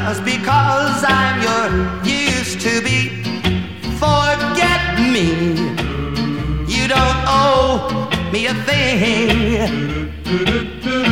just because I'm your used to be. Forget me, you don't owe me a thing.